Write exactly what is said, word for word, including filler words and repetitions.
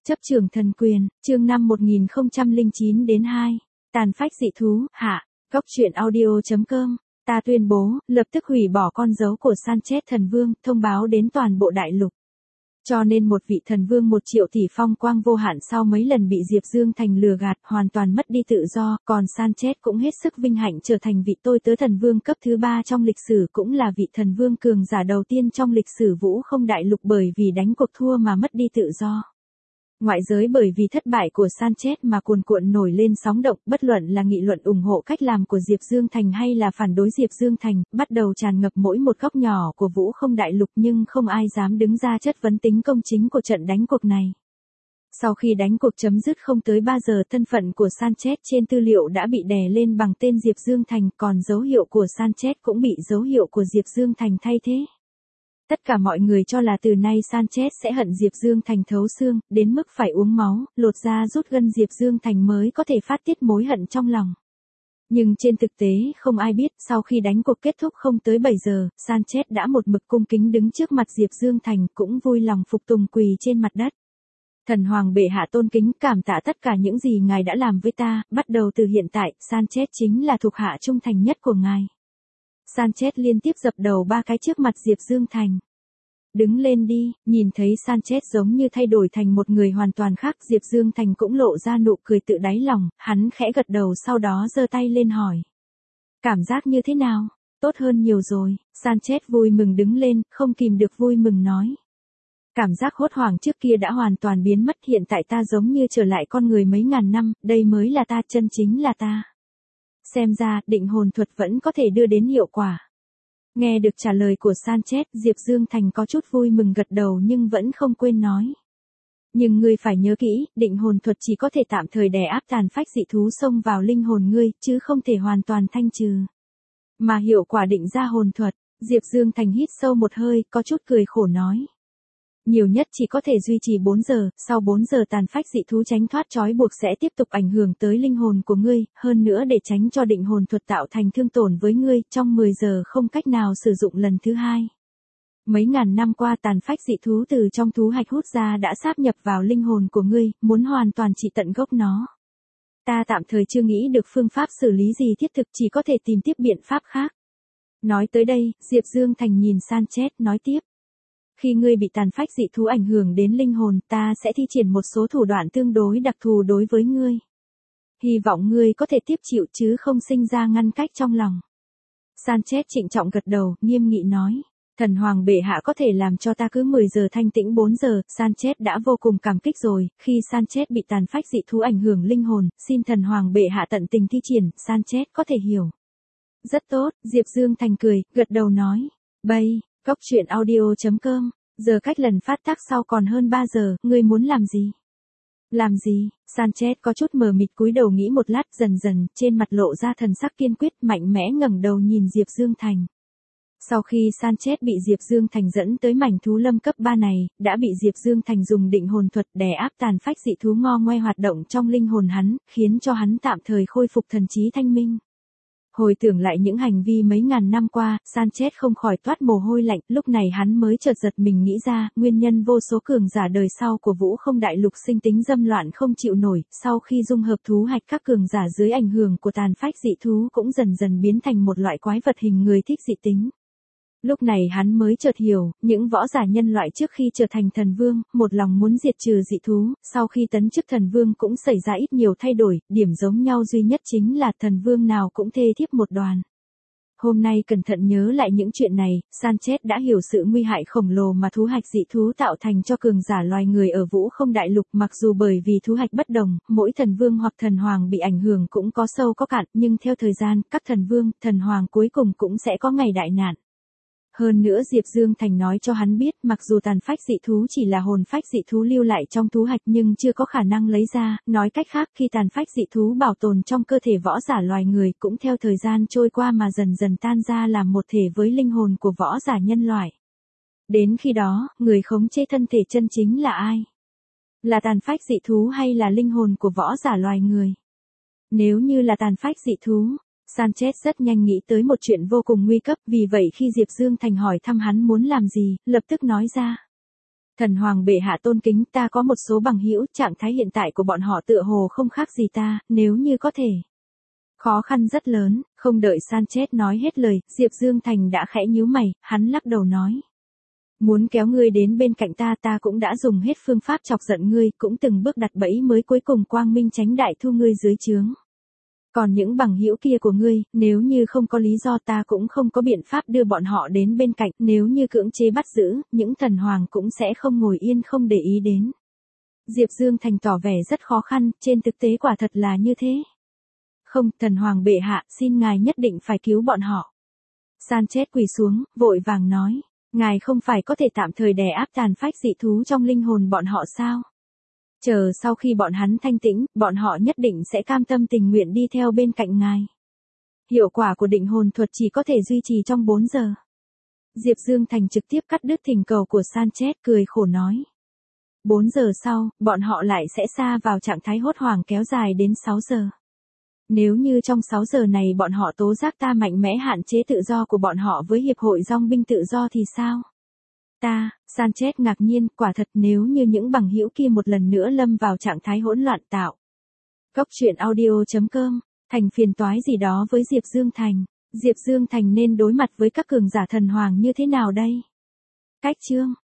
Chấp trưởng thần quyền, chương năm một nghìn không trăm lẻ chín đến hai. Tàn phách dị thú, hạ. Góc truyện audio chấm com. Ta tuyên bố, lập tức hủy bỏ con dấu của Sanchez thần vương, thông báo đến toàn bộ đại lục. Cho nên một vị thần vương một triệu tỷ phong quang vô hạn sau mấy lần bị Diệp Dương Thành lừa gạt, hoàn toàn mất đi tự do, còn Sanchez cũng hết sức vinh hạnh trở thành vị tôi tớ thần vương cấp thứ ba trong lịch sử, cũng là vị thần vương cường giả đầu tiên trong lịch sử Vũ Không đại lục bởi vì đánh cuộc thua mà mất đi tự do. Ngoại giới bởi vì thất bại của Sanchez mà cuồn cuộn nổi lên sóng động, bất luận là nghị luận ủng hộ cách làm của Diệp Dương Thành hay là phản đối Diệp Dương Thành, bắt đầu tràn ngập mỗi một góc nhỏ của Vũ Không đại lục, nhưng không ai dám đứng ra chất vấn tính công chính của trận đánh cuộc này. Sau khi đánh cuộc chấm dứt không tới ba giờ, thân phận của Sanchez trên tư liệu đã bị đè lên bằng tên Diệp Dương Thành, còn dấu hiệu của Sanchez cũng bị dấu hiệu của Diệp Dương Thành thay thế. Tất cả mọi người cho là từ nay Sanchez sẽ hận Diệp Dương Thành thấu xương, đến mức phải uống máu, lột da rút gân Diệp Dương Thành mới có thể phát tiết mối hận trong lòng. Nhưng trên thực tế không ai biết, sau khi đánh cuộc kết thúc không tới bảy giờ, Sanchez đã một mực cung kính đứng trước mặt Diệp Dương Thành, cũng vui lòng phục tùng quỳ trên mặt đất. Thần hoàng bệ hạ tôn kính, cảm tạ tất cả những gì ngài đã làm với ta, bắt đầu từ hiện tại, Sanchez chính là thuộc hạ trung thành nhất của ngài. Sanchez liên tiếp dập đầu ba cái trước mặt Diệp Dương Thành. Đứng lên đi, nhìn thấy Sanchez giống như thay đổi thành một người hoàn toàn khác, Diệp Dương Thành cũng lộ ra nụ cười tự đáy lòng, hắn khẽ gật đầu sau đó giơ tay lên hỏi. Cảm giác như thế nào? Tốt hơn nhiều rồi, Sanchez vui mừng đứng lên, không kìm được vui mừng nói. Cảm giác hốt hoảng trước kia đã hoàn toàn biến mất, hiện tại ta giống như trở lại con người mấy ngàn năm, đây mới là ta, chân chính là ta. Xem ra, định hồn thuật vẫn có thể đưa đến hiệu quả. Nghe được trả lời của Sanchez, Diệp Dương Thành có chút vui mừng gật đầu nhưng vẫn không quên nói. Nhưng ngươi phải nhớ kỹ, định hồn thuật chỉ có thể tạm thời đè áp tàn phách dị thú xông vào linh hồn ngươi, chứ không thể hoàn toàn thanh trừ. Mà hiệu quả định ra hồn thuật, Diệp Dương Thành hít sâu một hơi, có chút cười khổ nói. Nhiều nhất chỉ có thể duy trì bốn giờ, sau bốn giờ tàn phách dị thú tránh thoát trói buộc sẽ tiếp tục ảnh hưởng tới linh hồn của ngươi, hơn nữa để tránh cho định hồn thuật tạo thành thương tổn với ngươi, trong mười giờ không cách nào sử dụng lần thứ hai. Mấy ngàn năm qua tàn phách dị thú từ trong thú hạch hút ra đã sáp nhập vào linh hồn của ngươi, muốn hoàn toàn trị tận gốc nó. Ta tạm thời chưa nghĩ được phương pháp xử lý gì thiết thực, chỉ có thể tìm tiếp biện pháp khác. Nói tới đây, Diệp Dương Thành nhìn Sanchez nói tiếp. Khi ngươi bị tàn phách dị thú ảnh hưởng đến linh hồn, ta sẽ thi triển một số thủ đoạn tương đối đặc thù đối với ngươi. Hy vọng ngươi có thể tiếp chịu chứ không sinh ra ngăn cách trong lòng. Sanchez trịnh trọng gật đầu, nghiêm nghị nói. Thần hoàng bệ hạ có thể làm cho ta cứ mười giờ thanh tĩnh bốn giờ, Sanchez đã vô cùng cảm kích rồi. Khi Sanchez bị tàn phách dị thú ảnh hưởng linh hồn, xin thần hoàng bệ hạ tận tình thi triển, Sanchez có thể hiểu. Rất tốt, Diệp Dương Thành cười, gật đầu nói. Bây. Góc truyện audio chấm com, giờ cách lần phát tác sau còn hơn ba giờ, ngươi muốn làm gì? Làm gì? Sanchez có chút mờ mịt cúi đầu nghĩ một lát, dần dần, trên mặt lộ ra thần sắc kiên quyết, mạnh mẽ ngẩng đầu nhìn Diệp Dương Thành. Sau khi Sanchez bị Diệp Dương Thành dẫn tới mảnh thú lâm cấp ba này, đã bị Diệp Dương Thành dùng định hồn thuật đè áp tàn phách dị thú ngo ngoe hoạt động trong linh hồn hắn, khiến cho hắn tạm thời khôi phục thần trí thanh minh. Hồi tưởng lại những hành vi mấy ngàn năm qua, Sanchez không khỏi toát mồ hôi lạnh, lúc này hắn mới chợt giật mình nghĩ ra, nguyên nhân vô số cường giả đời sau của Vũ Không đại lục sinh tính dâm loạn không chịu nổi, sau khi dung hợp thú hạch các cường giả dưới ảnh hưởng của tàn phách dị thú cũng dần dần biến thành một loại quái vật hình người thích dị tính. Lúc này hắn mới chợt hiểu, những võ giả nhân loại trước khi trở thành thần vương, một lòng muốn diệt trừ dị thú, sau khi tấn chức thần vương cũng xảy ra ít nhiều thay đổi, điểm giống nhau duy nhất chính là thần vương nào cũng thê thiếp một đoàn. Hôm nay cẩn thận nhớ lại những chuyện này, Sanchez đã hiểu sự nguy hại khổng lồ mà thú hạch dị thú tạo thành cho cường giả loài người ở Vũ Không đại lục, mặc dù bởi vì thú hạch bất đồng, mỗi thần vương hoặc thần hoàng bị ảnh hưởng cũng có sâu có cạn, nhưng theo thời gian, các thần vương, thần hoàng cuối cùng cũng sẽ có ngày đại nạn. Hơn nữa Diệp Dương Thành nói cho hắn biết, mặc dù tàn phách dị thú chỉ là hồn phách dị thú lưu lại trong thú hạch nhưng chưa có khả năng lấy ra, nói cách khác khi tàn phách dị thú bảo tồn trong cơ thể võ giả loài người cũng theo thời gian trôi qua mà dần dần tan ra làm một thể với linh hồn của võ giả nhân loại. Đến khi đó, người khống chế thân thể chân chính là ai? Là tàn phách dị thú hay là linh hồn của võ giả loài người? Nếu như là tàn phách dị thú, Sanchez rất nhanh nghĩ tới một chuyện vô cùng nguy cấp, vì vậy khi Diệp Dương Thành hỏi thăm hắn muốn làm gì, lập tức nói ra. Thần hoàng bệ hạ tôn kính, ta có một số bằng hữu, trạng thái hiện tại của bọn họ tựa hồ không khác gì ta, nếu như có thể. Khó khăn rất lớn, không đợi Sanchez nói hết lời, Diệp Dương Thành đã khẽ nhíu mày, hắn lắc đầu nói. Muốn kéo ngươi đến bên cạnh ta, ta cũng đã dùng hết phương pháp chọc giận ngươi, cũng từng bước đặt bẫy mới cuối cùng quang minh tránh đại thu ngươi dưới trướng. Còn những bằng hữu kia của ngươi, nếu như không có lý do ta cũng không có biện pháp đưa bọn họ đến bên cạnh, nếu như cưỡng chế bắt giữ, những thần hoàng cũng sẽ không ngồi yên không để ý đến. Diệp Dương Thành tỏ vẻ rất khó khăn, trên thực tế quả thật là như thế. Không, thần hoàng bệ hạ, xin ngài nhất định phải cứu bọn họ. Sanchez quỳ xuống, vội vàng nói, ngài không phải có thể tạm thời đè áp tàn phách dị thú trong linh hồn bọn họ sao? Chờ sau khi bọn hắn thanh tĩnh, bọn họ nhất định sẽ cam tâm tình nguyện đi theo bên cạnh ngài. Hiệu quả của định hồn thuật chỉ có thể duy trì trong bốn giờ. Diệp Dương Thành trực tiếp cắt đứt thỉnh cầu của Sanchez, cười khổ nói. bốn giờ sau, bọn họ lại sẽ sa vào trạng thái hốt hoảng kéo dài đến sáu giờ. Nếu như trong sáu giờ này bọn họ tố giác ta mạnh mẽ hạn chế tự do của bọn họ với Hiệp hội Dong binh tự do thì sao? Ta, Sanchez ngạc nhiên, quả thật nếu như những bằng hữu kia một lần nữa lâm vào trạng thái hỗn loạn tạo. Góc truyện audio chấm com, thành phiền toái gì đó với Diệp Dương Thành. Diệp Dương Thành nên đối mặt với các cường giả thần hoàng như thế nào đây? Cách chương